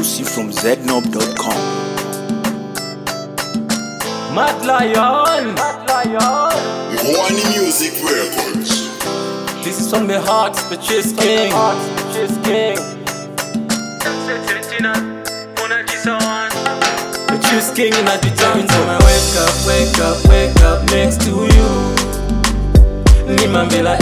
exclusive from znob.com. Mad Lion. One Music Records. This is from the heart, Patrice King. Patrice King in the joint. So I wake up next to you. Nimambela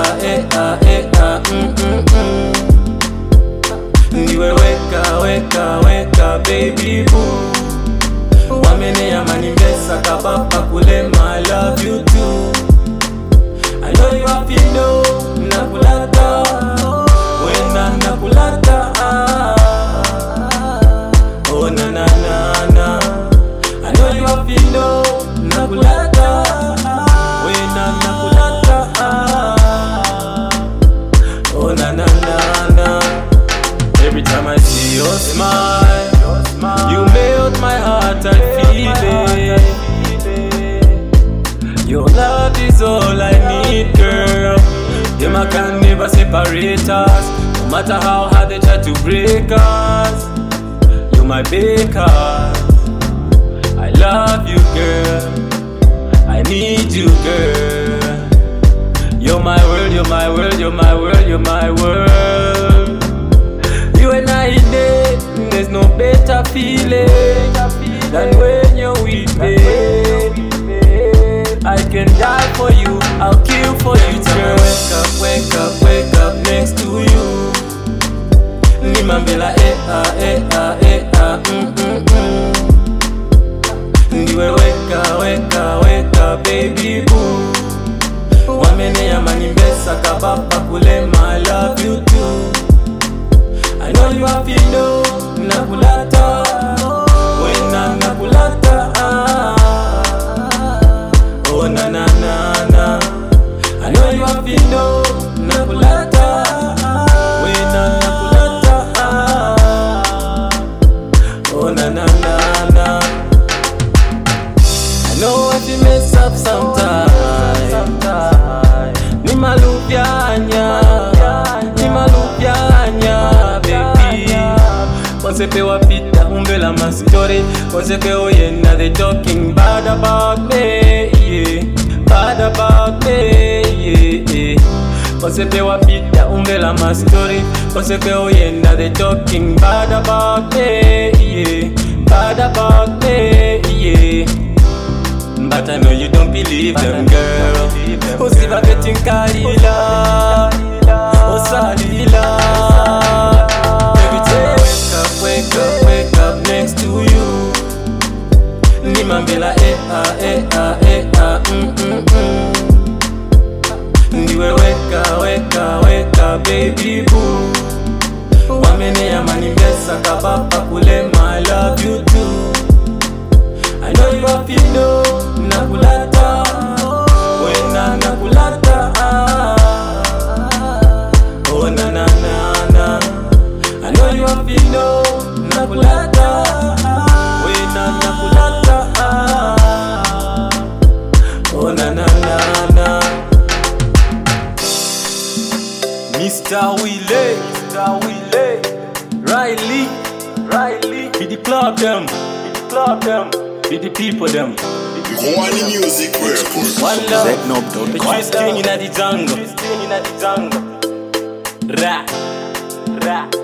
Ndiwe weka baby boo. Wamene ya manimesa kabapa kulema, I love you too. I know you happy no, nakulata. Wena nakulata. Oh na na na na. I know you happy no, nakulata. Wena nakulata. Oh na na na na. Every time I see your smile, you melt my heart, I feel it. Your love is all I need, girl. Them I can never separate us. No matter how hard they try to break us, you're my baker. I love you, girl. I need you, girl. You're my world, you're my world, you're my world, you're my world. You and I did, there's no better feeling than when you're with me. I can die for you, I'll kill for you, girl. Wake up next to you. Nimambela Ndiwe weka baby boo. Wamene ya manimbesa kabapa kulema, I love you too. I know you happy no, nakulata. Wena nakulata. Oh na na na na. I know you happy no, nakulata. Wena nakulata. Oh na na na na. I know I feel mess up sometimes. Ni malupianya, baby. Once pewa pita umbela my story. Once pewa yena they talking bad about me, yeah. Bad about me, yeah. Once pewa pita umbela my story. Once pewa yena they talking bad about me, yeah. Bad about me, yeah. But I know you don't believe them, girl. Usiva betting kalila, osalila. Every day wake up next to you. Nimambela Ndiwe weka baby boo. Wamene ya manimbesa kabapa kulema, I love you too. I know you happy no, nakulata. Wena nakulata. Oh na na na na. I know you happy no, nakulata. Wena nakulata. Oh na na na na. Mr. Willie, Riley, be the club them. Be the people them. One Music Records. One love. znob.com. Patrice King in the jungle. Ra.